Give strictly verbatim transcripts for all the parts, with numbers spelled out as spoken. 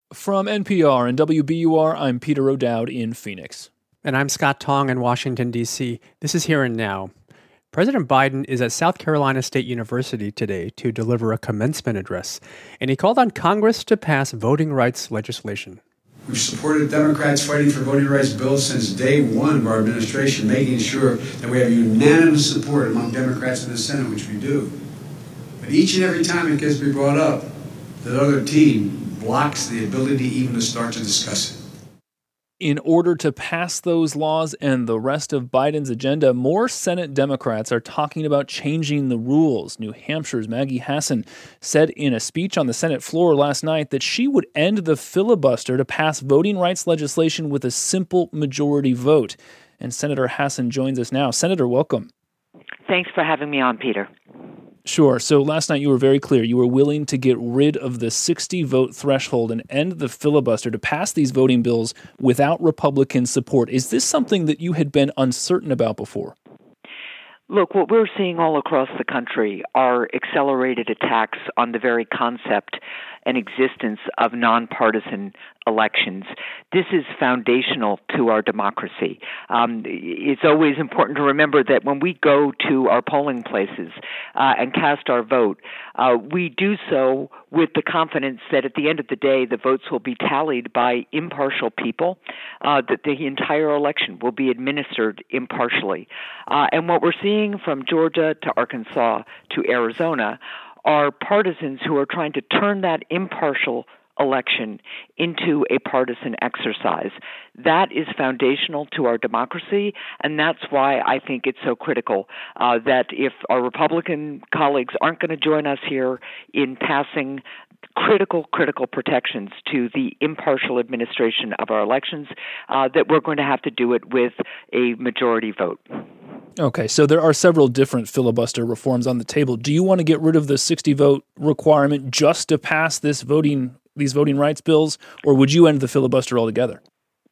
From N P R and W B U R, I'm Peter O'Dowd in Phoenix. And I'm Scott Tong in Washington, D C. This is Here and Now. President Biden is at South Carolina State University today to deliver a commencement address, and he called on Congress to pass voting rights legislation. We've supported Democrats fighting for voting rights bills since day one of our administration, making sure that we have unanimous support among Democrats in the Senate, which we do. But each and every time it gets to be brought up, the other team blocks the ability even to start to discuss it. In order to pass those laws and the rest of Biden's agenda, more Senate Democrats are talking about changing the rules. New Hampshire's Maggie Hassan said in a speech on the Senate floor last night that she would end the filibuster to pass voting rights legislation with a simple majority vote. And Senator Hassan joins us now. Senator, welcome. Thanks for having me on, Peter. Sure. So last night you were very clear. You were willing to get rid of the sixty-vote threshold and end the filibuster to pass these voting bills without Republican support. Is this something that you had been uncertain about before? Look, what we're seeing all across the country are accelerated attacks on the very concept and existence of nonpartisan elections. This is foundational to our democracy. Um, it's always important to remember that when we go to our polling places uh, and cast our vote, uh, we do so with the confidence that at the end of the day, the votes will be tallied by impartial people, uh, that the entire election will be administered impartially. Uh, and what we're seeing from Georgia to Arkansas to Arizona are partisans who are trying to turn that impartial election into a partisan exercise. That is foundational to our democracy, and that's why I think it's so critical uh, that if our Republican colleagues aren't going to join us here in passing critical, critical protections to the impartial administration of our elections, uh, that we're going to have to do it with a majority vote. Okay, so there are several different filibuster reforms on the table. Do you want to get rid of the sixty-vote requirement just to pass this voting these voting rights bills, or would you end the filibuster altogether?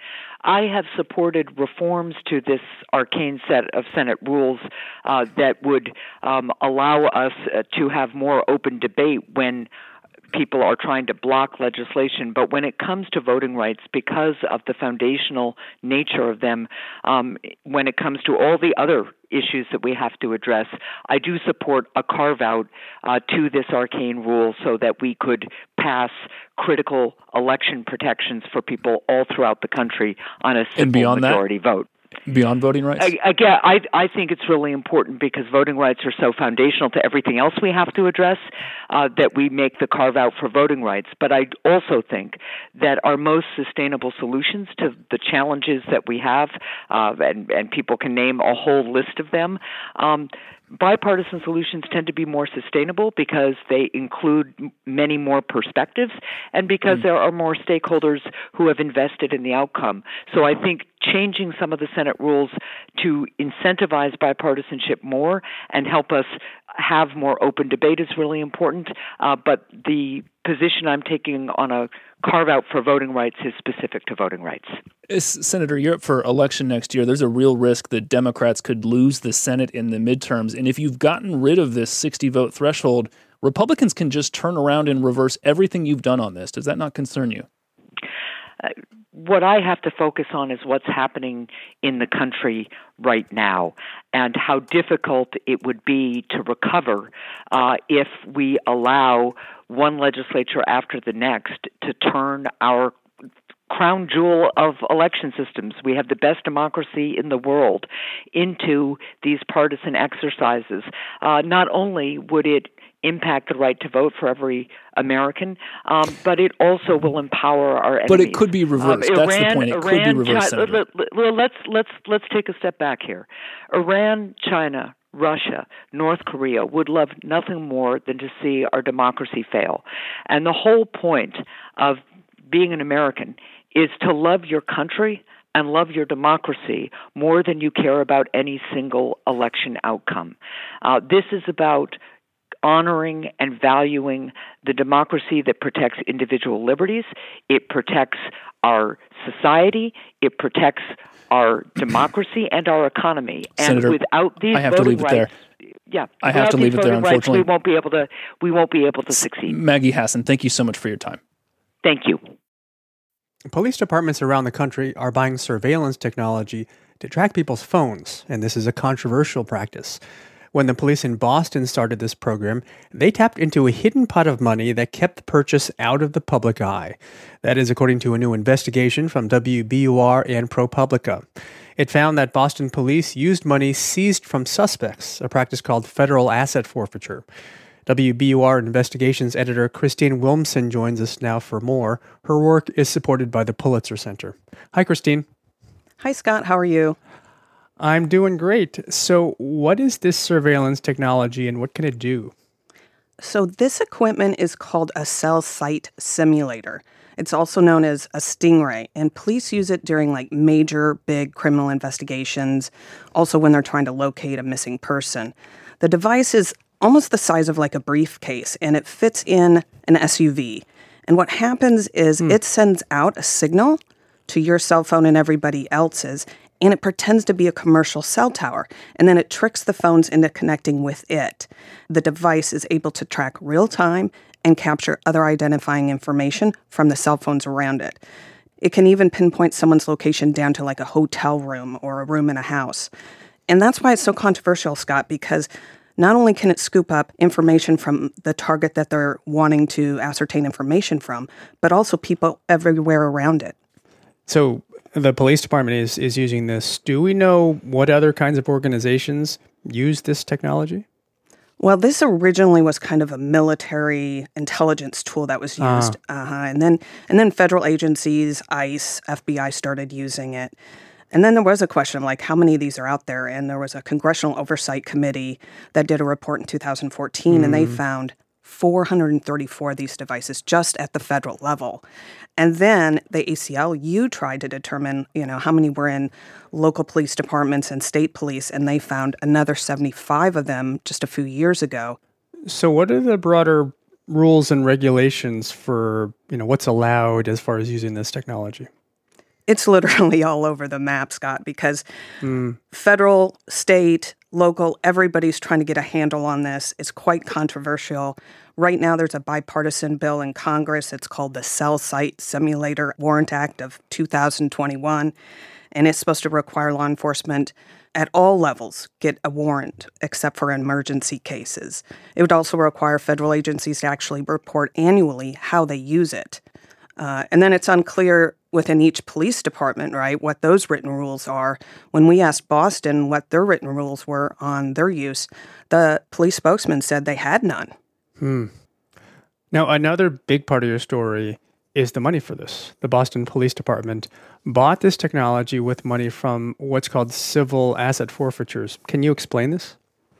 I have supported reforms to this arcane set of Senate rules uh, that would um, allow us uh, to have more open debate when people are trying to block legislation. But when it comes to voting rights, because of the foundational nature of them, um, when it comes to all the other issues that we have to address, I do support a carve-out uh, to this arcane rule so that we could pass critical election protections for people all throughout the country on a simple majority that? vote. Beyond voting rights? I, again, I, I think it's really important because voting rights are so foundational to everything else we have to address uh, that we make the carve-out for voting rights. But I also think that our most sustainable solutions to the challenges that we have, uh, and, and people can name a whole list of them, um, bipartisan solutions tend to be more sustainable because they include m- many more perspectives and because mm. there are more stakeholders who have invested in the outcome. So I think changing some of the Senate rules to incentivize bipartisanship more and help us have more open debate is really important. Uh, but the position I'm taking on a carve-out for voting rights is specific to voting rights. Senator, you're up for election next year. There's a real risk that Democrats could lose the Senate in the midterms. And if you've gotten rid of this sixty-vote threshold, Republicans can just turn around and reverse everything you've done on this. Does that not concern you? Uh, what I have to focus on is what's happening in the country right now and how difficult it would be to recover uh, if we allow one legislature after the next to turn our crown jewel of election systems. We have the best democracy in the world into these partisan exercises. Uh, not only would it impact the right to vote for every American, um, but it also will empower our enemies. But it could be reversed. Um, That's Iran, the point. It Iran, could be reversed. China, well, let's let's let's take a step back here. Iran, China, Russia, North Korea would love nothing more than to see our democracy fail. And the whole point of being an American is to love your country and love your democracy more than you care about any single election outcome. Uh, this is about honoring and valuing the democracy that protects individual liberties. It protects our society. It protects our democracy and our economy. And Senator, without these I have to voting leave it rights, there. yeah, I have to leave it there. Unfortunately, rights, we won't be able to. We won't be able to succeed. Maggie Hassan, thank you so much for your time. Thank you. Police departments around the country are buying surveillance technology to track people's phones, and this is a controversial practice. When the police in Boston started this program, they tapped into a hidden pot of money that kept the purchase out of the public eye. That is according to a new investigation from W B U R and ProPublica. It found that Boston police used money seized from suspects, a practice called federal asset forfeiture. W B U R Investigations editor Christine Wilmson joins us now for more. Her work is supported by the Pulitzer Center. Hi, Christine. Hi, Scott. How are you? I'm doing great. So what is this surveillance technology and what can it do? So this equipment is called a cell site simulator. It's also known as a Stingray, and police use it during like major big criminal investigations, also when they're trying to locate a missing person. The device is almost the size of like a briefcase, and it fits in an S U V. And what happens is mm. it sends out a signal to your cell phone and everybody else's, and it pretends to be a commercial cell tower, and then it tricks the phones into connecting with it. The device is able to track real time and capture other identifying information from the cell phones around it. It can even pinpoint someone's location down to like a hotel room or a room in a house. And that's why it's so controversial, Scott, because not only can it scoop up information from the target that they're wanting to ascertain information from, but also people everywhere around it. So the police department is, is using this. Do we know what other kinds of organizations use this technology? Well, this originally was kind of a military intelligence tool that was used. Uh. Uh-huh. And then and then federal agencies, ICE, F B I started using it. And then there was a question of like how many of these are out there? And there was a congressional oversight committee that did a report in two thousand fourteen, mm. and they found four hundred thirty-four of these devices just at the federal level. And then the A C L U tried to determine, you know, how many were in local police departments and state police, and they found another seventy-five of them just a few years ago. So what are the broader rules and regulations for, you know, what's allowed as far as using this technology? It's literally all over the map, Scott, because mm. federal, state, local, everybody's trying to get a handle on this. It's quite controversial. Right now, there's a bipartisan bill in Congress. It's called the Cell Site Simulator Warrant Act of two thousand twenty-one, and it's supposed to require law enforcement at all levels get a warrant, except for emergency cases. It would also require federal agencies to actually report annually how they use it. Uh, and then it's unclear within each police department, right, what those written rules are. When we asked Boston what their written rules were on their use, the police spokesman said they had none. Hmm. Now, another big part of your story is the money for this. The Boston Police Department bought this technology with money from what's called civil asset forfeitures. Can you explain this?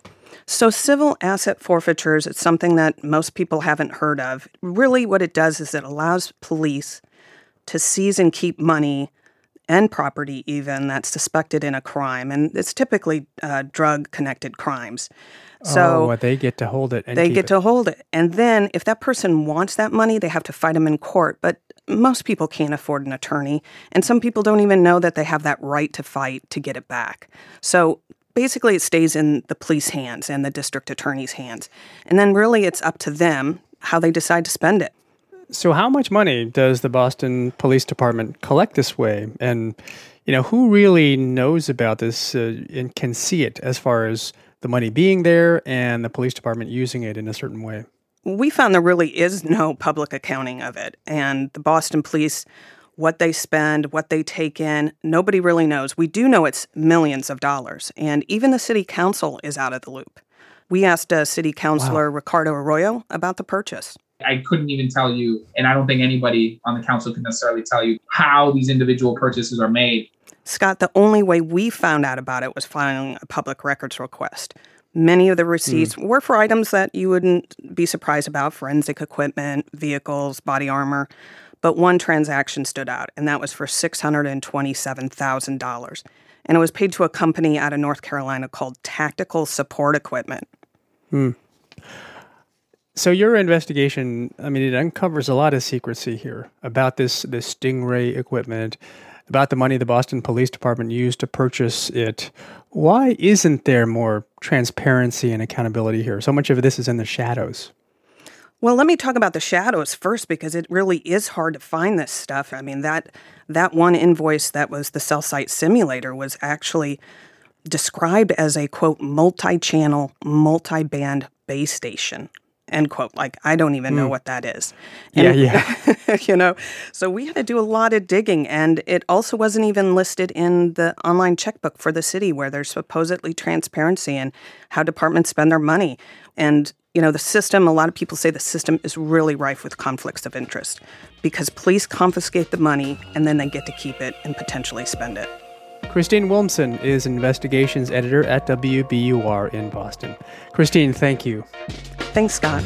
So civil asset forfeitures, it's something that most people haven't heard of. Really what it does is it allows police to seize and keep money and property even that's suspected in a crime. And it's typically uh, drug-connected crimes. So oh, well, they get to hold it. And they keep get it. to hold it. And then if that person wants that money, they have to fight them in court. But most people can't afford an attorney. And some people don't even know that they have that right to fight to get it back. So basically it stays in the police hands and the district attorney's hands. And then really it's up to them how they decide to spend it. So how much money does the Boston Police Department collect this way? And, you know, who really knows about this uh, and can see it as far as the money being there and the police department using it in a certain way? We found there really is no public accounting of it. And the Boston police, what they spend, what they take in, nobody really knows. We do know it's millions of dollars. And even the city council is out of the loop. We asked uh, city councilor wow. Ricardo Arroyo about the purchase. I couldn't even tell you, and I don't think anybody on the council can necessarily tell you how these individual purchases are made. Scott, the only way we found out about it was filing a public records request. Many of the receipts mm. were for items that you wouldn't be surprised about, forensic equipment, vehicles, body armor. But one transaction stood out, and that was for six hundred twenty-seven thousand dollars. And it was paid to a company out of North Carolina called Tactical Support Equipment. Hmm. So your investigation, I mean, it uncovers a lot of secrecy here about this, this Stingray equipment, about the money the Boston Police Department used to purchase it. Why isn't there more transparency and accountability here? So much of this is in the shadows. Well, let me talk about the shadows first, because it really is hard to find this stuff. I mean, that that one invoice that was the cell site simulator was actually described as a, quote, multi-channel, multi-band base station, end quote. Like, I don't even mm. know what that is. And, yeah, yeah. you know, so we had to do a lot of digging, and it also wasn't even listed in the online checkbook for the city, where there's supposedly transparency in how departments spend their money. And you know, the system, a lot of people say the system is really rife with conflicts of interest, because police confiscate the money and then they get to keep it and potentially spend it. Christine Wilmson is investigations editor at W B U R in Boston. Christine, thank you. Thanks, Scott.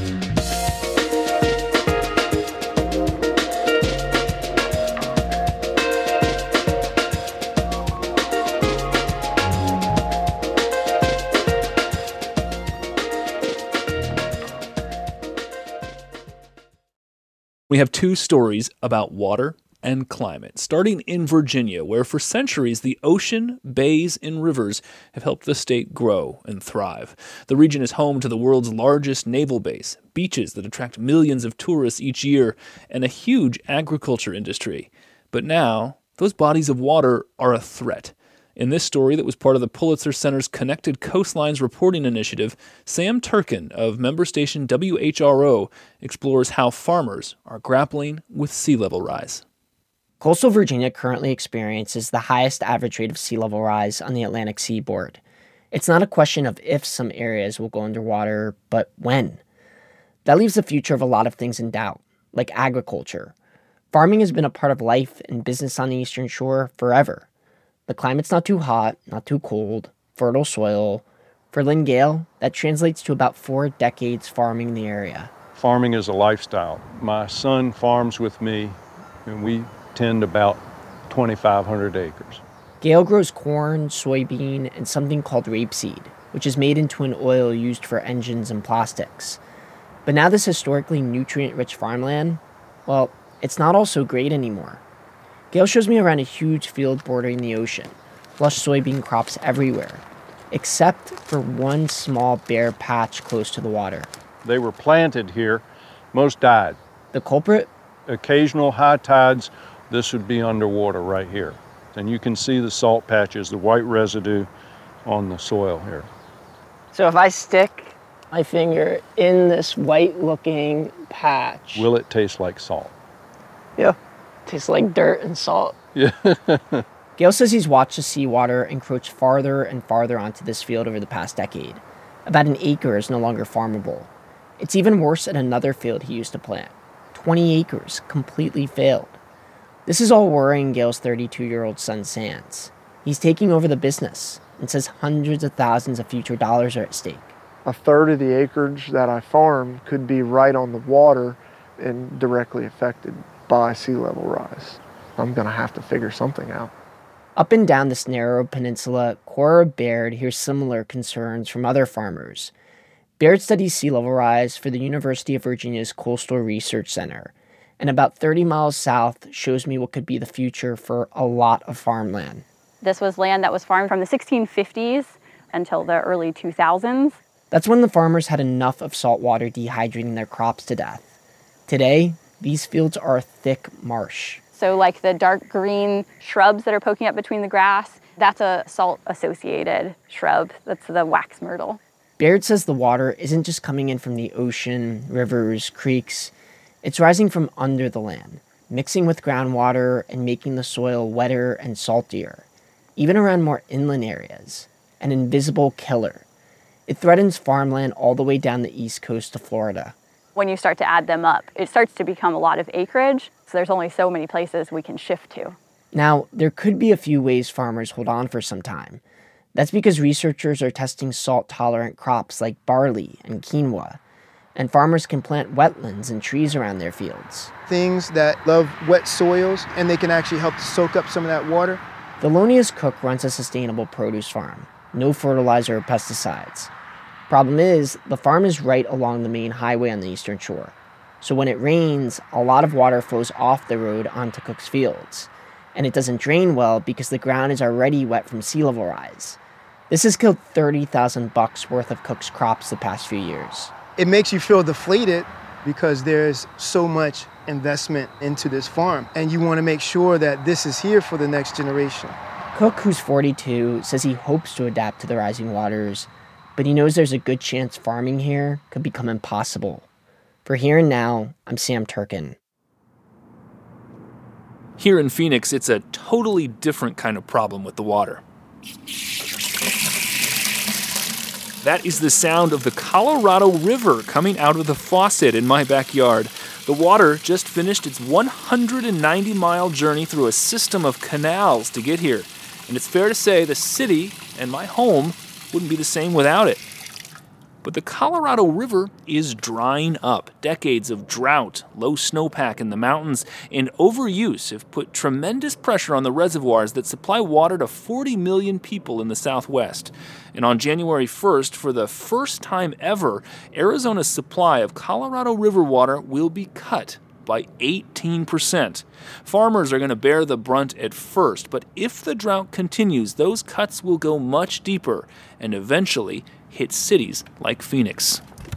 We have two stories about water and climate, starting in Virginia, where for centuries the ocean, bays, and rivers have helped the state grow and thrive. The region is home to the world's largest naval base, beaches that attract millions of tourists each year, and a huge agriculture industry. But now, those bodies of water are a threat. In this story that was part of the Pulitzer Center's Connected Coastlines Reporting Initiative, Sam Turkin of member station W H R O explores how farmers are grappling with sea level rise. Coastal Virginia currently experiences the highest average rate of sea level rise on the Atlantic seaboard. It's not a question of if some areas will go underwater, but when. That leaves the future of a lot of things in doubt, like agriculture. Farming has been a part of life and business on the Eastern Shore forever. The climate's not too hot, not too cold, fertile soil. For Lynn Gale, that translates to about four decades farming in the area. Farming is a lifestyle. My son farms with me, and we tend about twenty-five hundred acres. Gale grows corn, soybean, and something called rapeseed, which is made into an oil used for engines and plastics. But now this historically nutrient-rich farmland, well, it's not all so great anymore. Gale shows me around a huge field bordering the ocean, lush soybean crops everywhere, except for one small bare patch close to the water. They were planted here. Most died. The culprit? Occasional high tides, this would be underwater right here. And you can see the salt patches, the white residue on the soil here. So if I stick my finger in this white-looking patch... Will it taste like salt? Yeah. Tastes like dirt and salt. Yeah. Gale says he's watched the seawater encroach farther and farther onto this field over the past decade. About an acre is no longer farmable. It's even worse at another field he used to plant. twenty acres completely failed. This is all worrying Gale's thirty-two-year-old son, Sands. He's taking over the business and says hundreds of thousands of future dollars are at stake. A third of the acreage that I farm could be right on the water and directly affected by sea level rise. I'm going to have to figure something out. Up and down this narrow peninsula, Cora Baird hears similar concerns from other farmers. Baird studies sea level rise for the University of Virginia's Coastal Research Center, and about thirty miles south shows me what could be the future for a lot of farmland. This was land that was farmed from the sixteen fifties until the early two thousands. That's when the farmers had enough of salt water dehydrating their crops to death. Today, these fields are thick marsh. So like the dark green shrubs that are poking up between the grass, that's a salt-associated shrub. That's the wax myrtle. Baird says the water isn't just coming in from the ocean, rivers, creeks. It's rising from under the land, mixing with groundwater and making the soil wetter and saltier. Even around more inland areas. An invisible killer. It threatens farmland all the way down the east coast to Florida. When you start to add them up, it starts to become a lot of acreage, so there's only so many places we can shift to. Now, there could be a few ways farmers hold on for some time. That's because researchers are testing salt-tolerant crops like barley and quinoa, and farmers can plant wetlands and trees around their fields. Things that love wet soils, and they can actually help to soak up some of that water. Thelonious Cook runs a sustainable produce farm. No fertilizer or pesticides. Problem is, the farm is right along the main highway on the Eastern Shore. So when it rains, a lot of water flows off the road onto Cook's fields. And it doesn't drain well because the ground is already wet from sea level rise. This has killed thirty thousand bucks worth of Cook's crops the past few years. It makes you feel deflated because there's so much investment into this farm. And you want to make sure that this is here for the next generation. Cook, who's forty-two, says he hopes to adapt to the rising waters, but he knows there's a good chance farming here could become impossible. For Here and Now, I'm Sam Turkin. Here in Phoenix, it's a totally different kind of problem with the water. That is the sound of the Colorado River coming out of the faucet in my backyard. The water just finished its one hundred ninety mile journey through a system of canals to get here. And it's fair to say the city and my home wouldn't be the same without it. But the Colorado River is drying up. Decades of drought, low snowpack in the mountains, and overuse have put tremendous pressure on the reservoirs that supply water to forty million people in the Southwest. And on January first, for the first time ever, Arizona's supply of Colorado River water will be cut by eighteen percent. Farmers are going to bear the brunt at first, but if the drought continues, those cuts will go much deeper and eventually hit cities like Phoenix.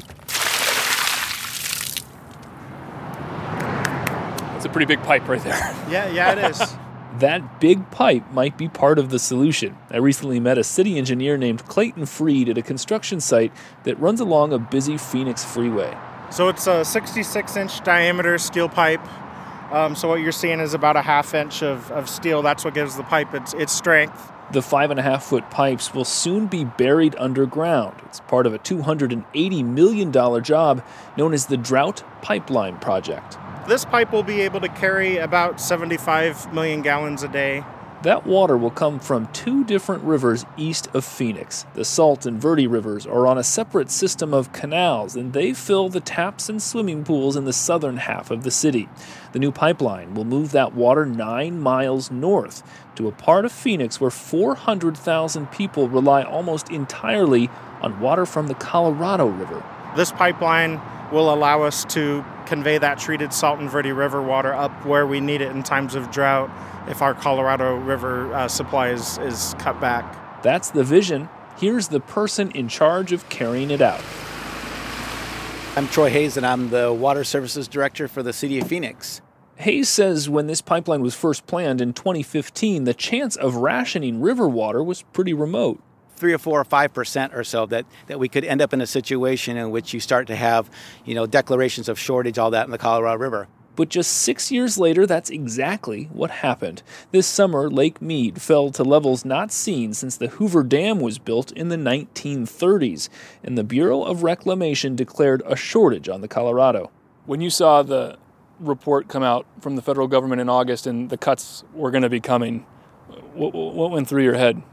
That's a pretty big pipe right there. Yeah, yeah, it is. That big pipe might be part of the solution. I recently met a city engineer named Clayton Freed at a construction site that runs along a busy Phoenix freeway. So it's a sixty-six inch diameter steel pipe. Um, so what you're seeing is about a half inch of, of steel. That's what gives the pipe its, its strength. The five and a half foot pipes will soon be buried underground. It's part of a two hundred eighty million dollars job known as the Drought Pipeline Project. This pipe will be able to carry about seventy-five million gallons a day. That water will come from two different rivers east of Phoenix. The Salt and Verde rivers are on a separate system of canals, and they fill the taps and swimming pools in the southern half of the city. The new pipeline will move that water nine miles north to a part of Phoenix where four hundred thousand people rely almost entirely on water from the Colorado River. This pipeline will allow us to convey that treated Salt and Verde River water up where we need it in times of drought if our Colorado River uh, supply is, is cut back. That's the vision. Here's the person in charge of carrying it out. I'm Troy Hayes, and I'm the Water Services Director for the City of Phoenix. Hayes says when this pipeline was first planned in twenty fifteen, the chance of rationing river water was pretty remote. Three or four or five percent or so that, that we could end up in a situation in which you start to have, you know, declarations of shortage, all that in the Colorado River. But just six years later, that's exactly what happened. This summer, Lake Mead fell to levels not seen since the Hoover Dam was built in the nineteen thirties, and the Bureau of Reclamation declared a shortage on the Colorado. When you saw the report come out from the federal government in August and the cuts were going to be coming, what, what went through your head?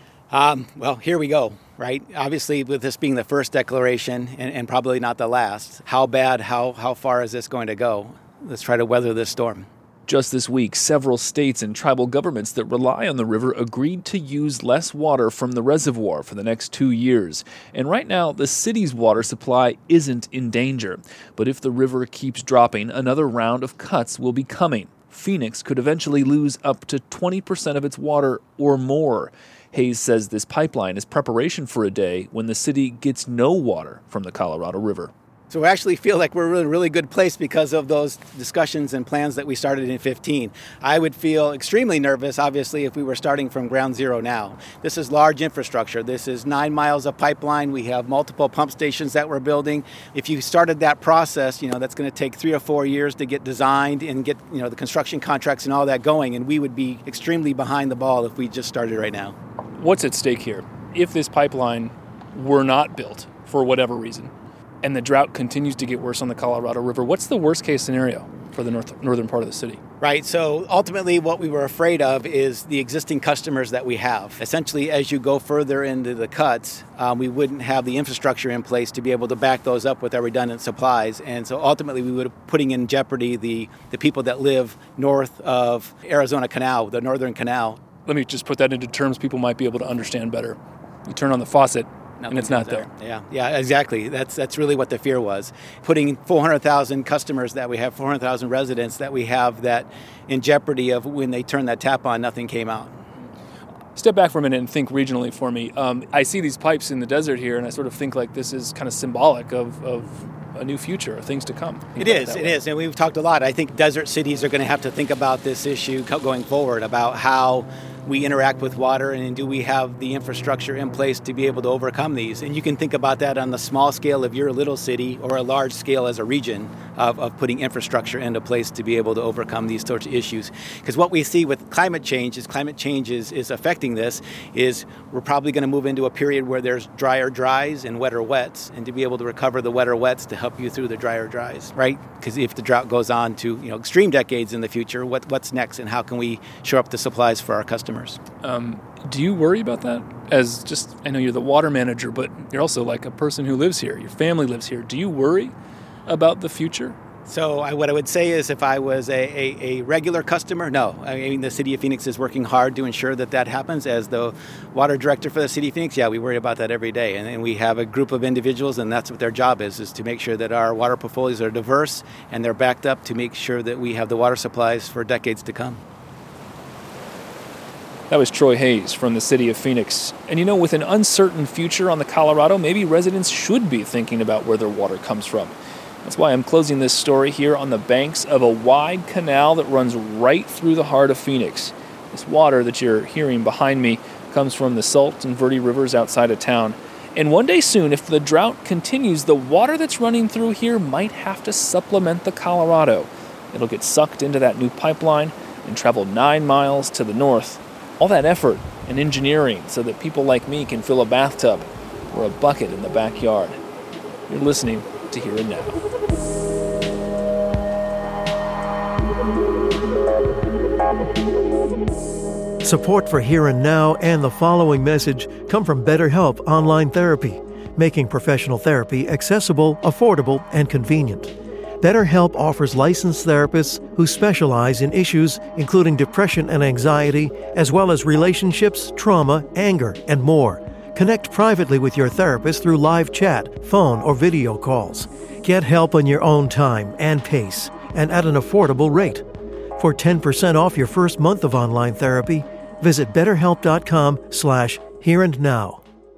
Um, well, here we go, right? Obviously, with this being the first declaration and, and probably not the last, how bad, how, how far is this going to go? Let's try to weather this storm. Just this week, several states and tribal governments that rely on the river agreed to use less water from the reservoir for the next two years. And right now, the city's water supply isn't in danger. But if the river keeps dropping, another round of cuts will be coming. Phoenix could eventually lose up to twenty percent of its water or more. Hayes says this pipeline is preparation for a day when the city gets no water from the Colorado River. So we actually feel like we're in a really good place because of those discussions and plans that we started in fifteen. I would feel extremely nervous, obviously, if we were starting from ground zero now. This is large infrastructure. This is nine miles of pipeline. We have multiple pump stations that we're building. If you started that process, you know, that's going to take three or four years to get designed and get, you know, the construction contracts and all that going. And we would be extremely behind the ball if we just started right now. What's at stake here? If this pipeline were not built for whatever reason, and the drought continues to get worse on the Colorado River, what's the worst case scenario for the north, northern part of the city? Right. So ultimately what we were afraid of is the existing customers that we have. Essentially, as you go further into the cuts, um, we wouldn't have the infrastructure in place to be able to back those up with our redundant supplies. And so ultimately we would be putting in jeopardy the, the people that live north of Arizona Canal, the Northern Canal. Let me just put that into terms people might be able to understand better. You turn on the faucet, Nothing and it's not there. there. Yeah, yeah, exactly. That's that's really what the fear was. Putting four hundred thousand customers that we have, four hundred thousand residents that we have that in jeopardy of when they turn that tap on, nothing came out. Step back for a minute and think regionally for me. Um, I see these pipes in the desert here, and I sort of think like this is kind of symbolic of, of a new future, things to come. It is, it is. And we've talked a lot. I think desert cities are going to have to think about this issue going forward, about how we interact with water, and do we have the infrastructure in place to be able to overcome these? And you can think about that on the small scale of your little city or a large scale as a region of, of putting infrastructure into place to be able to overcome these sorts of issues. Because what we see with climate change is climate change is, is affecting this, is we're probably going to move into a period where there's drier dries and wetter wets, and to be able to recover the wetter wets to help you through the drier dries, right? Because if the drought goes on to you know extreme decades in the future, what, what's next, and how can we shore up the supplies for our customers? Um, do you worry about that? As just, I know you're the water manager, but you're also like a person who lives here. Your family lives here. Do you worry about the future? So I, what I would say is, if I was a, a, a regular customer, no. I mean, the City of Phoenix is working hard to ensure that that happens. As the water director for the City of Phoenix, yeah, we worry about that every day. And, and we have a group of individuals, and that's what their job is, is to make sure that our water portfolios are diverse and they're backed up to make sure that we have the water supplies for decades to come. That was Troy Hayes from the City of Phoenix. And you know, with an uncertain future on the Colorado, maybe residents should be thinking about where their water comes from. That's why I'm closing this story here on the banks of a wide canal that runs right through the heart of Phoenix. This water that you're hearing behind me comes from the Salt and Verde rivers outside of town. And one day soon, if the drought continues, the water that's running through here might have to supplement the Colorado. It'll get sucked into that new pipeline and travel nine miles to the north. All that effort and engineering so that people like me can fill a bathtub or a bucket in the backyard. You're listening to Here and Now. Support for Here and Now and the following message come from BetterHelp Online Therapy, making professional therapy accessible, affordable, and convenient. BetterHelp offers licensed therapists who specialize in issues including depression and anxiety, as well as relationships, trauma, anger, and more. Connect privately with your therapist through live chat, phone, or video calls. Get help on your own time and pace, and at an affordable rate. For ten percent off your first month of online therapy, visit betterhelp.com slash here and now.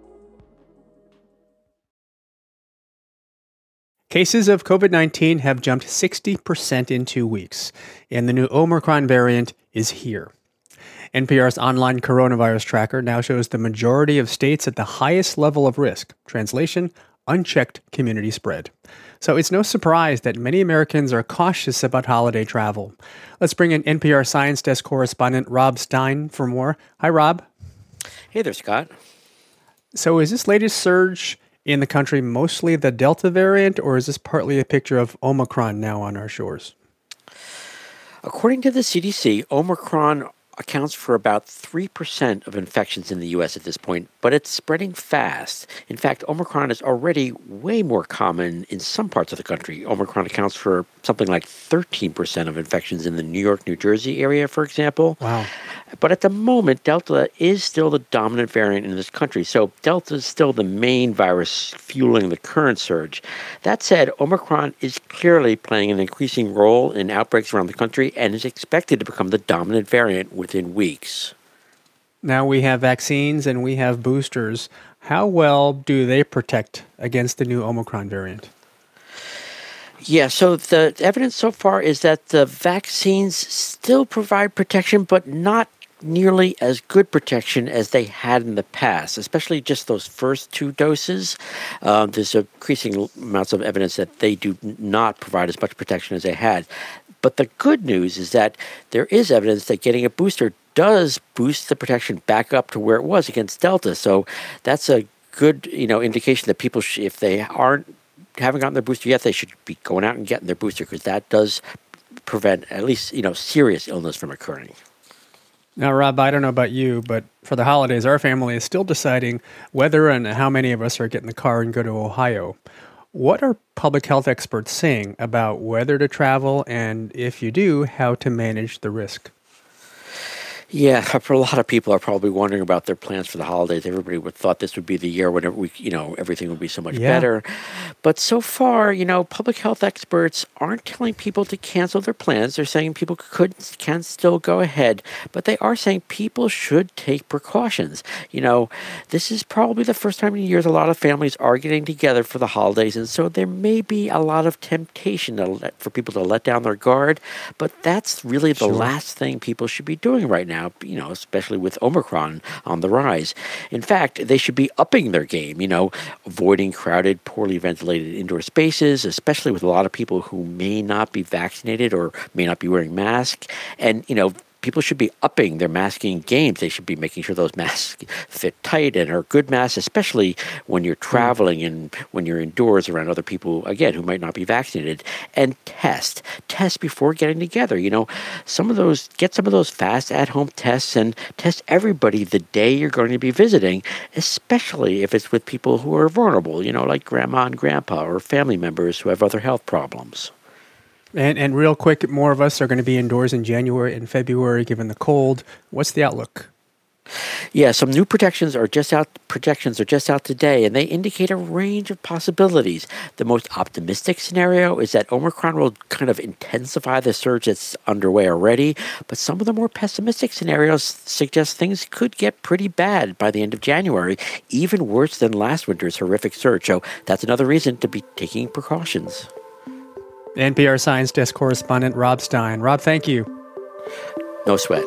Cases of covid nineteen have jumped sixty percent in two weeks, and the new Omicron variant is here. N P R's online coronavirus tracker now shows the majority of states at the highest level of risk. Translation, unchecked community spread. So it's no surprise that many Americans are cautious about holiday travel. Let's bring in N P R Science Desk correspondent Rob Stein for more. Hi, Rob. Hey there, Scott. So is this latest surge in the country mostly the Delta variant, or is this partly a picture of Omicron now on our shores? According to the C D C, Omicron accounts for about three percent of infections in the U S at this point, but it's spreading fast. In fact, Omicron is already way more common in some parts of the country. Omicron accounts for something like thirteen percent of infections in the New York, New Jersey area, for example. Wow. But at the moment, Delta is still the dominant variant in this country. So Delta is still the main virus fueling the current surge. That said, Omicron is clearly playing an increasing role in outbreaks around the country and is expected to become the dominant variant within weeks. Now we have vaccines and we have boosters. How well do they protect against the new Omicron variant? Yeah, so the evidence so far is that the vaccines still provide protection, but not nearly as good protection as they had in the past, especially just those first two doses. Um, there's increasing amounts of evidence that they do not provide as much protection as they had. But the good news is that there is evidence that getting a booster does boost the protection back up to where it was against Delta. So that's a good, you know, indication that people, sh- if they aren't haven't gotten their booster yet, they should be going out and getting their booster, because that does prevent at least, you know, serious illness from occurring. Now, Rob, I don't know about you, but for the holidays, our family is still deciding whether and how many of us are getting the car and go to Ohio. What are public health experts saying about whether to travel, and if you do, how to manage the risk? Yeah, for a lot of people are probably wondering about their plans for the holidays. Everybody would thought this would be the year when we, you know, everything would be so much Yeah. better. But so far, you know, public health experts aren't telling people to cancel their plans. They're saying people could can still go ahead, but they are saying people should take precautions. You know, this is probably the first time in years a lot of families are getting together for the holidays, and so there may be a lot of temptation to let, for people to let down their guard. But that's really the Sure. last thing people should be doing right now. You know, especially with Omicron on the rise. In fact, they should be upping their game, you know, avoiding crowded, poorly ventilated indoor spaces, especially with a lot of people who may not be vaccinated or may not be wearing masks. And, you know, people should be upping their masking games. They should be making sure those masks fit tight and are good masks, especially when you're traveling and when you're indoors around other people, again, who might not be vaccinated. And test. Test before getting together. You know, some of those, get some of those fast at-home tests and test everybody the day you're going to be visiting, especially if it's with people who are vulnerable, you know, like grandma and grandpa or family members who have other health problems. And and real quick, more of us are going to be indoors in January and February, given the cold. What's the outlook? Yeah, some new projections are just out. Projections are just out today, and they indicate a range of possibilities. The most optimistic scenario is that Omicron will kind of intensify the surge that's underway already. But some of the more pessimistic scenarios suggest things could get pretty bad by the end of January, even worse than last winter's horrific surge. So that's another reason to be taking precautions. N P R Science Desk correspondent Rob Stein. Rob, thank you. No sweat.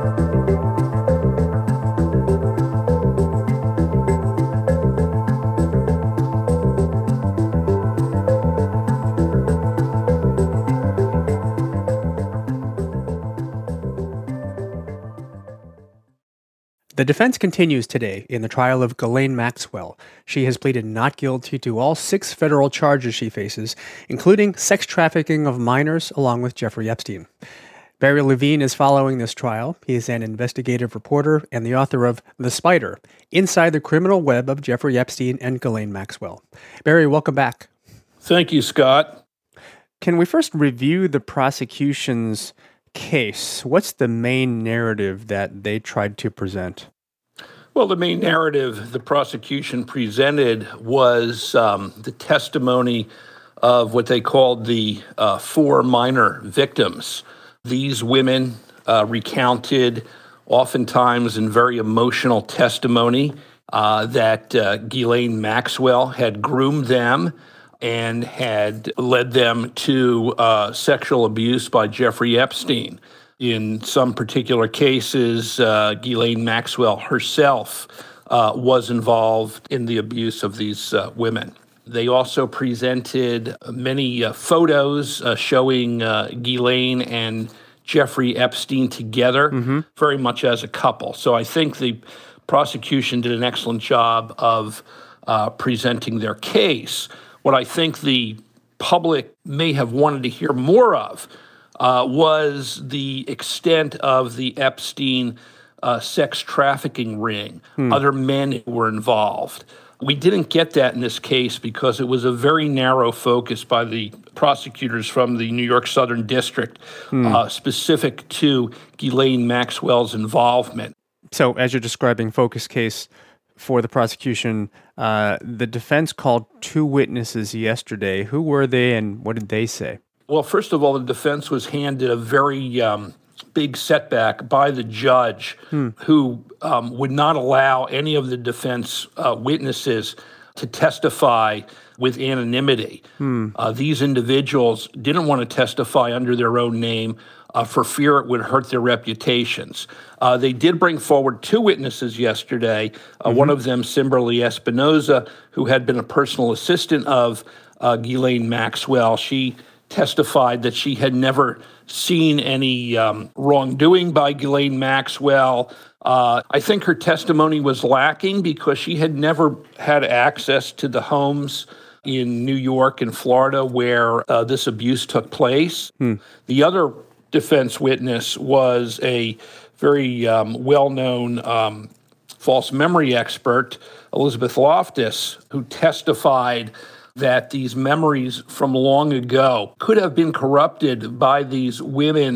The defense continues today in the trial of Ghislaine Maxwell. She has pleaded not guilty to all six federal charges she faces, including sex trafficking of minors along with Jeffrey Epstein. Barry Levine is following this trial. He is an investigative reporter and the author of The Spider, Inside the Criminal Web of Jeffrey Epstein and Ghislaine Maxwell. Barry, welcome back. Thank you, Scott. Can we first review the prosecution's case? What's the main narrative that they tried to present? Well, the main narrative the prosecution presented was um, the testimony of what they called the uh, four minor victims. These women uh, recounted, oftentimes in very emotional testimony, uh, that uh, Ghislaine Maxwell had groomed them and had led them to uh, sexual abuse by Jeffrey Epstein. In some particular cases, uh, Ghislaine Maxwell herself uh, was involved in the abuse of these uh, women. They also presented many uh, photos uh, showing uh, Ghislaine and Jeffrey Epstein together, mm-hmm. very much as a couple. So I think the prosecution did an excellent job of uh, presenting their case. What I think the public may have wanted to hear more of uh, was the extent of the Epstein uh, sex trafficking ring, hmm. other men who were involved. We didn't get that in this case because it was a very narrow focus by the prosecutors from the New York Southern District, hmm. uh, specific to Ghislaine Maxwell's involvement. So as you're describing focus case for the prosecution, uh, the defense called two witnesses yesterday. Who were they and what did they say? Well, first of all, the defense was handed a very um, big setback by the judge hmm. who um, would not allow any of the defense uh, witnesses to testify with anonymity. Hmm. Uh, these individuals didn't want to testify under their own name uh, for fear it would hurt their reputations. Uh, they did bring forward two witnesses yesterday, uh, mm-hmm. one of them, Simberly Espinoza, who had been a personal assistant of uh, Ghislaine Maxwell. She testified that she had never seen any um, wrongdoing by Ghislaine Maxwell. Uh, I think her testimony was lacking because she had never had access to the homes in New York and Florida where uh, this abuse took place. Hmm. The other defense witness was a very um, well-known um, false memory expert, Elizabeth Loftus, who testified that these memories from long ago could have been corrupted by these women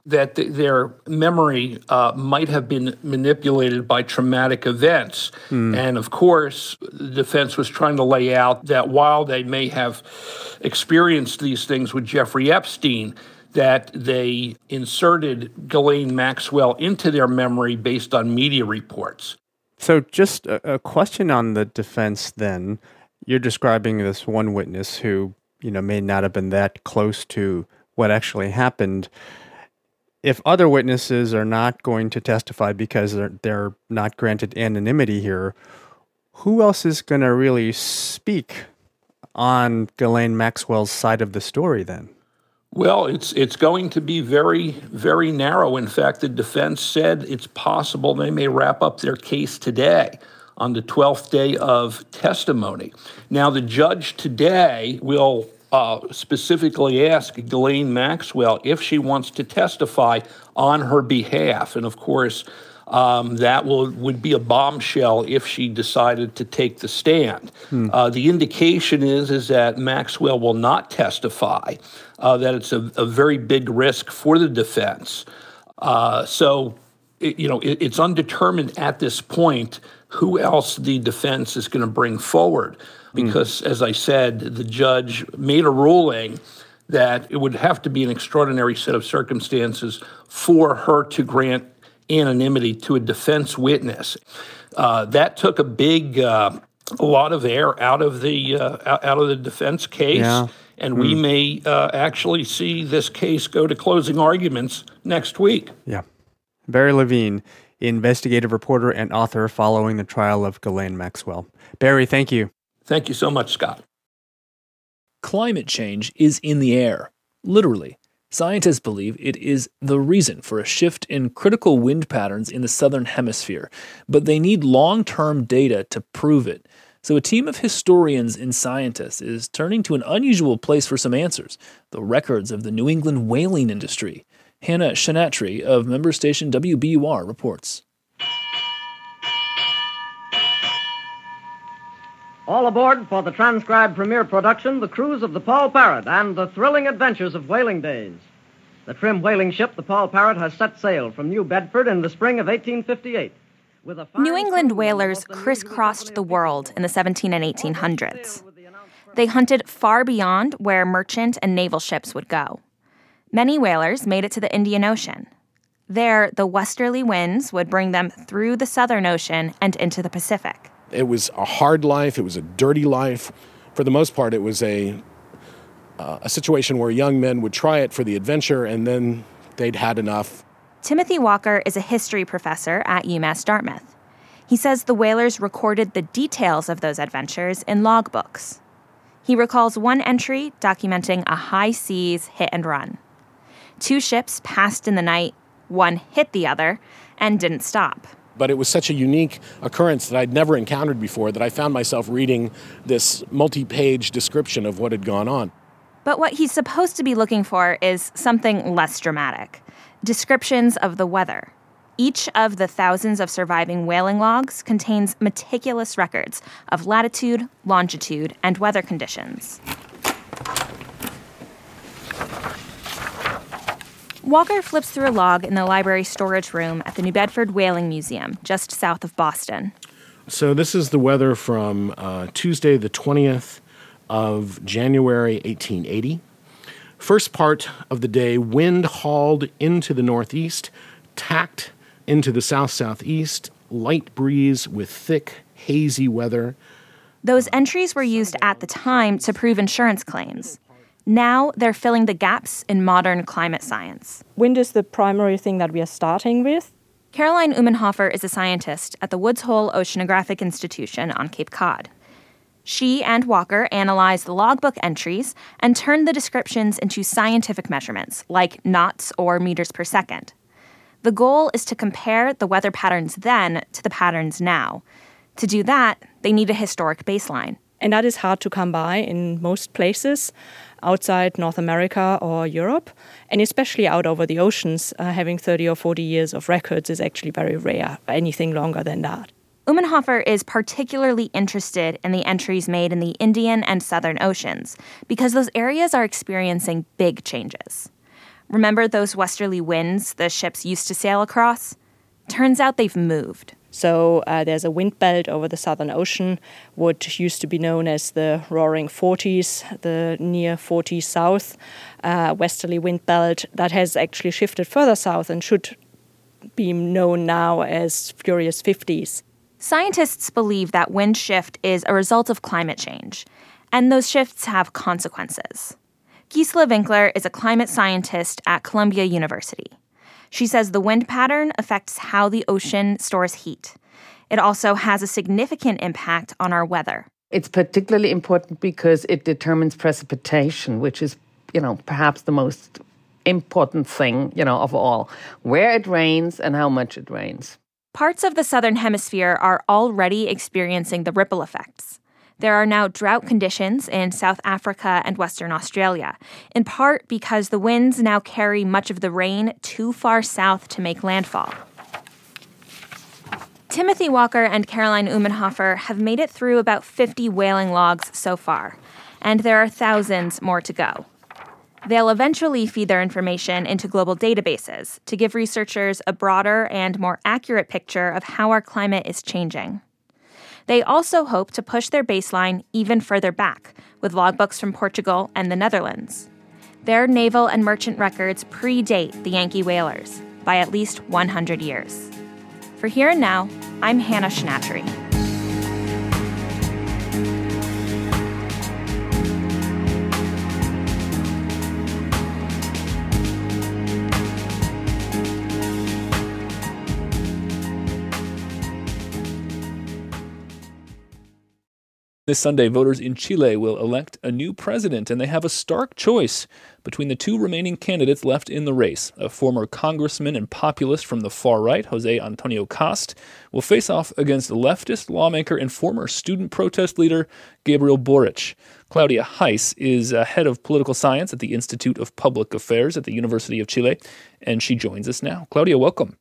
that th- their memory uh, might have been manipulated by traumatic events. Mm. And of course, the defense was trying to lay out that while they may have experienced these things with Jeffrey Epstein, that they inserted Ghislaine Maxwell into their memory based on media reports. So just a, a question on the defense then. You're describing this one witness who, you know, may not have been that close to what actually happened. If other witnesses are not going to testify because they're, they're not granted anonymity here, who else is going to really speak on Ghislaine Maxwell's side of the story then? Well, it's it's going to be very, very narrow. In fact, the defense said it's possible they may wrap up their case today on the twelfth day of testimony. Now, the judge today will Uh, specifically ask Ghislaine Maxwell if she wants to testify on her behalf. And of course, um, that will would be a bombshell if she decided to take the stand. Hmm. Uh, the indication is, is that Maxwell will not testify, uh, that it's a, a very big risk for the defense. Uh, so, it, you know, it, it's undetermined at this point who else the defense is going to bring forward. Because, as I said, the judge made a ruling that it would have to be an extraordinary set of circumstances for her to grant anonymity to a defense witness. Uh, that took a big, uh, a lot of air out of the uh, out of the defense case, yeah. and mm. we may uh, actually see this case go to closing arguments next week. Yeah. Barry Levine, investigative reporter and author following the trial of Ghislaine Maxwell. Barry, thank you. Thank you so much, Scott. Climate change is in the air, literally. Scientists believe it is the reason for a shift in critical wind patterns in the southern hemisphere, but they need long-term data to prove it. So a team of historians and scientists is turning to an unusual place for some answers, the records of the New England whaling industry. Hannah Shanatri of member station W B U R reports. All aboard for the transcribed premiere production, The Cruise of the Paul Parrot and the Thrilling Adventures of Whaling Days. The trim whaling ship, the Paul Parrot, has set sail from New Bedford in the spring of eighteen fifty-eight. With a New England whalers crisscrossed the world in the seventeen and eighteen hundreds. They hunted far beyond where merchant and naval ships would go. Many whalers made it to the Indian Ocean. There, the westerly winds would bring them through the Southern Ocean and into the Pacific. It was a hard life. It was a dirty life. For the most part, it was a uh, a situation where young men would try it for the adventure, and then they'd had enough. Timothy Walker is a history professor at UMass Dartmouth. He says the whalers recorded the details of those adventures in logbooks. He recalls one entry documenting a high seas hit and run. Two ships passed in the night, one hit the other, and didn't stop. But it was such a unique occurrence that I'd never encountered before that I found myself reading this multi-page description of what had gone on. But what he's supposed to be looking for is something less dramatic. Descriptions of the weather. Each of the thousands of surviving whaling logs contains meticulous records of latitude, longitude, and weather conditions. Walker flips through a log in the library storage room at the New Bedford Whaling Museum, just south of Boston. So this is the weather from uh, Tuesday, the twentieth of January, eighteen eighty. First part of the day, wind hauled into the northeast, tacked into the south-southeast, light breeze with thick, hazy weather. Those entries were used at the time to prove insurance claims. Now they're filling the gaps in modern climate science. Wind is the primary thing that we are starting with. Caroline Umenhofer is a scientist at the Woods Hole Oceanographic Institution on Cape Cod. She and Walker analyzed the logbook entries and turned the descriptions into scientific measurements, like knots or meters per second. The goal is to compare the weather patterns then to the patterns now. To do that, they need a historic baseline. And that is hard to come by in most places outside North America or Europe, and especially out over the oceans. Uh, having thirty or forty years of records is actually very rare, anything longer than that. Umenhofer is particularly interested in the entries made in the Indian and Southern Oceans because those areas are experiencing big changes. Remember those westerly winds the ships used to sail across? Turns out they've moved. So uh, there's a wind belt over the Southern Ocean, what used to be known as the Roaring Forties, the near forty South uh, westerly wind belt, that has actually shifted further south and should be known now as Furious Fifties. Scientists believe that wind shift is a result of climate change, and those shifts have consequences. Gisela Winkler is a climate scientist at Columbia University. She says the wind pattern affects how the ocean stores heat. It also has a significant impact on our weather. It's particularly important because it determines precipitation, which is, you know, perhaps the most important thing, you know, of all. Where it rains and how much it rains. Parts of the southern hemisphere are already experiencing the ripple effects. There are now drought conditions in South Africa and Western Australia, in part because the winds now carry much of the rain too far south to make landfall. Timothy Walker and Caroline Umenhofer have made it through about fifty whaling logs so far, and there are thousands more to go. They'll eventually feed their information into global databases to give researchers a broader and more accurate picture of how our climate is changing. They also hope to push their baseline even further back, with logbooks from Portugal and the Netherlands. Their naval and merchant records predate the Yankee whalers by at least one hundred years. For Here and Now, I'm Hannah Schnattery. This Sunday, voters in Chile will elect a new president, and they have a stark choice between the two remaining candidates left in the race. A former congressman and populist from the far right, Jose Antonio Cast, will face off against leftist lawmaker and former student protest leader Gabriel Boric. Claudia Heiss is uh, head of political science at the Institute of Public Affairs at the University of Chile, and she joins us now. Claudia, welcome.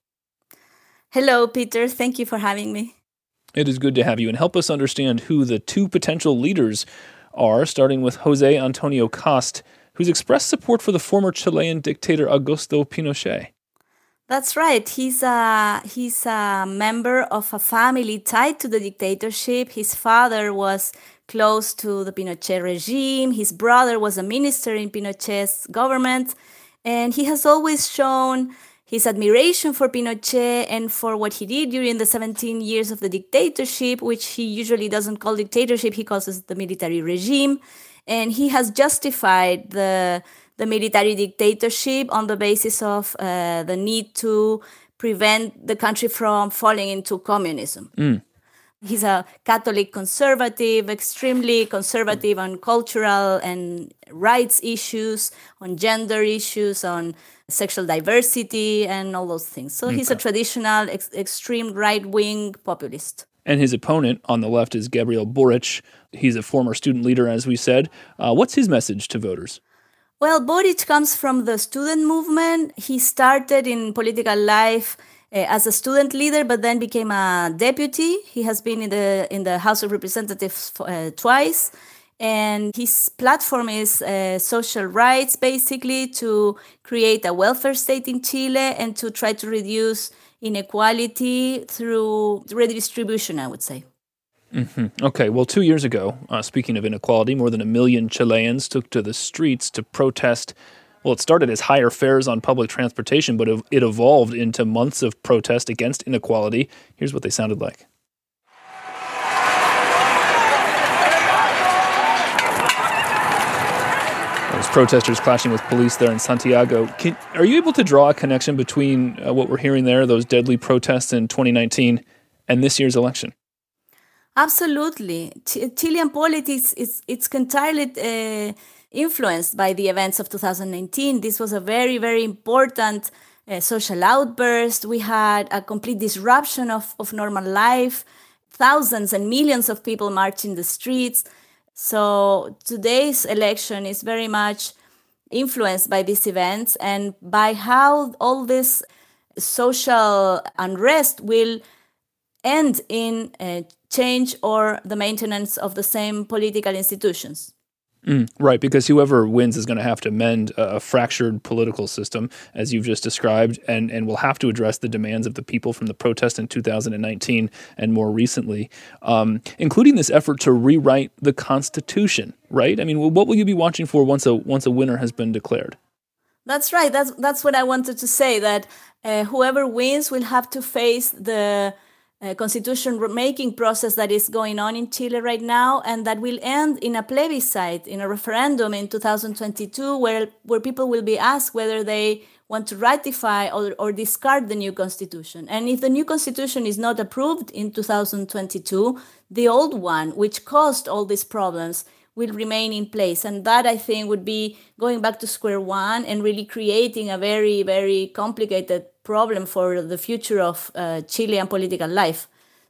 Hello, Peter. Thank you for having me. It is good to have you, and help us understand who the two potential leaders are, starting with Jose Antonio Cast, who's expressed support for the former Chilean dictator Augusto Pinochet. That's right. He's a, he's a member of a family tied to the dictatorship. His father was close to the Pinochet regime. His brother was a minister in Pinochet's government. And he has always shown his admiration for Pinochet and for what he did during the seventeen years of the dictatorship, which he usually doesn't call dictatorship, he calls it the military regime. And he has justified the, the military dictatorship on the basis of uh, the need to prevent the country from falling into communism. Mm. He's a Catholic conservative, extremely conservative on cultural and rights issues, on gender issues, on sexual diversity, and all those things. So okay. He's a traditional, ex- extreme right-wing populist. And his opponent on the left is Gabriel Boric. He's a former student leader, as we said. Uh, what's his message to voters? Well, Boric comes from the student movement. He started in political life uh, as a student leader, but then became a deputy. He has been in the in the House of Representatives uh, twice. And his platform is uh, social rights, basically, to create a welfare state in Chile and to try to reduce inequality through redistribution, I would say. Mm-hmm. Okay, well, two years ago, uh, speaking of inequality, more than a million Chileans took to the streets to protest. Well, it started as higher fares on public transportation, but it evolved into months of protest against inequality. Here's what they sounded like. Those protesters clashing with police there in Santiago. Can, are you able to draw a connection between uh, what we're hearing there, those deadly protests in twenty nineteen, and this year's election? Absolutely. Ch- Chilean politics is it's entirely uh, influenced by the events of two thousand nineteen. This was a very, very important uh, social outburst. We had a complete disruption of, of normal life, thousands and millions of people marching the streets. So today's election is very much influenced by these events and by how all this social unrest will end in uh, change or the maintenance of the same political institutions. Mm, right, because whoever wins is going to have to mend a fractured political system, as you've just described, and, and will have to address the demands of the people from the protest in two thousand nineteen and more recently, um, including this effort to rewrite the Constitution, right? I mean, what will you be watching for once a once a winner has been declared? That's right. That's that's what I wanted to say, that uh, whoever wins will have to face the Uh, constitution making process that is going on in Chile right now, and that will end in a plebiscite, in a referendum in two thousand twenty-two, where where people will be asked whether they want to ratify or, or discard the new constitution. And if the new constitution is not approved in two thousand twenty-two, the old one, which caused all these problems, will remain in place. And that, I think, would be going back to square one and really creating a very, very complicated problem for the future of uh, Chilean political life.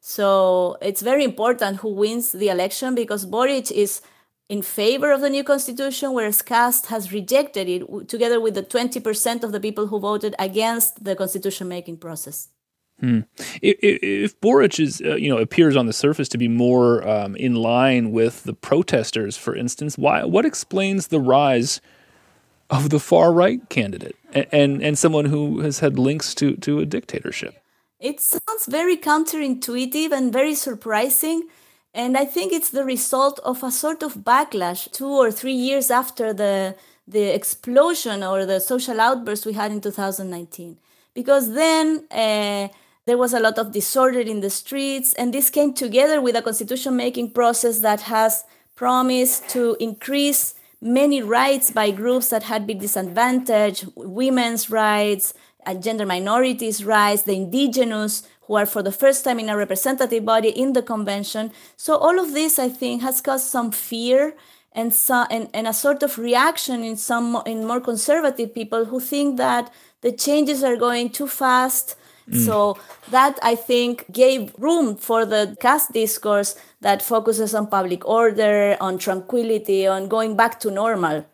So it's very important who wins the election, because Boric is in favor of the new constitution, whereas Kast has rejected it, together with the twenty percent of the people who voted against the constitution-making process. Hmm. If, if Boric is, uh, you know, appears on the surface to be more um, in line with the protesters, for instance, why? What explains the rise of the far-right candidate and, and and someone who has had links to to a dictatorship? It sounds very counterintuitive and very surprising, and I think it's the result of a sort of backlash two or three years after the the explosion or the social outburst we had in two thousand nineteen, because then uh, there was a lot of disorder in the streets, and this came together with a constitution-making process that has promised to increase many rights by groups that had been disadvantaged, women's rights, uh, gender minorities' rights, the indigenous, who are for the first time in a representative body in the convention. So all of this, I think, has caused some fear and, so, and, and a sort of reaction in some in more conservative people who think that the changes are going too fast. Mm. So that, I think, gave room for the Kast discourse that focuses on public order, on tranquility, on going back to normal.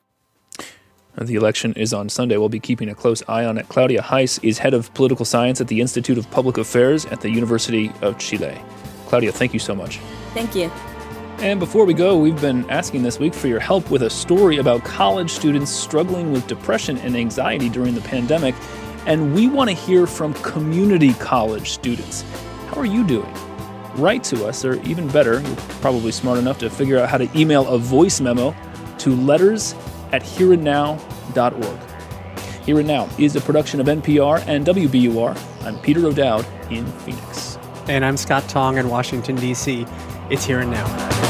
The election is on Sunday. We'll be keeping a close eye on it. Claudia Heiss is head of political science at the Institute of Public Affairs at the University of Chile. Claudia, thank you so much. Thank you. And before we go, we've been asking this week for your help with a story about college students struggling with depression and anxiety during the pandemic. And we want to hear from community college students. How are you doing? Write to us, or even better, you're probably smart enough to figure out how to email a voice memo to letters at here and now dot org. Here and Now is a production of N P R and W B U R. I'm Peter O'Dowd in Phoenix. And I'm Scott Tong in Washington, D C. It's Here and Now.